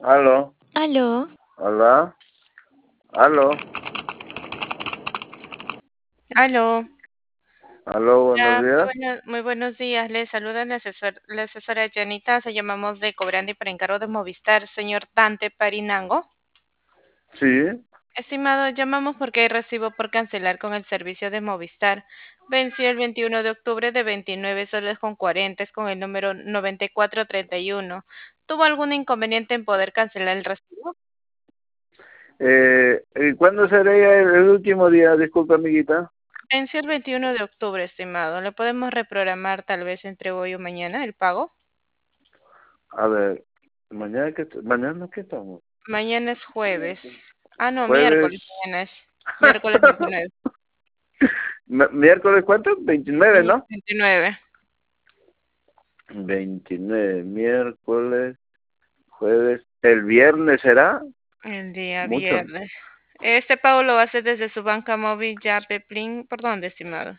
Aló, Aló, hola, aló, Aló. aló, buenos Hola, días. muy buenos días. Le saluda la asesora Janita. Se llamamos de Cobrando y por encargo de Movistar, señor Dante Parinango. Sí, Estimado, llamamos porque hay recibo por cancelar con el servicio de Movistar. Venció el 21 de octubre de 29 soles con 40, es con el número 9431. ¿Tuvo algún inconveniente en poder cancelar el recibo? ¿y cuándo sería el último día? Disculpa, amiguita. Venció el 21 de octubre, estimado. ¿Le podemos reprogramar tal vez entre hoy o mañana el pago? A ver, mañana qué estamos? Mañana es jueves. Ah, no, Jueves. miércoles. Mañana es miércoles 29. ¿Miércoles cuánto? 29, ¿no? 29. 29, miércoles, jueves. ¿El viernes será? El día Mucho. viernes. Este pago lo hace desde su banca móvil Yape Plin. ¿Por dónde, estimado?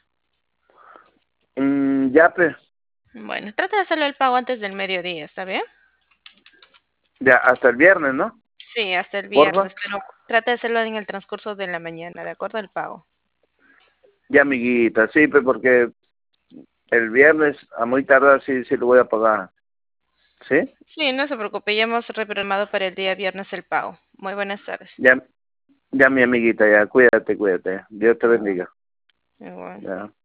Yape. Bueno, trata de hacerlo el pago antes del mediodía, ¿está bien? Ya, hasta el viernes, ¿no? Sí, hasta el Porfa. viernes, pero trata de hacerlo en el transcurso de la mañana, ¿de acuerdo al pago? Ya, amiguita, sí, pues porque el viernes a muy tardar sí lo voy a pagar. ¿Sí? Sí, no se preocupe, ya hemos reprogramado para el día viernes el pago. Muy buenas tardes. Ya, ya mi amiguita, ya, cuídate, cuídate. Dios te Igual, bendiga. igual. Ya.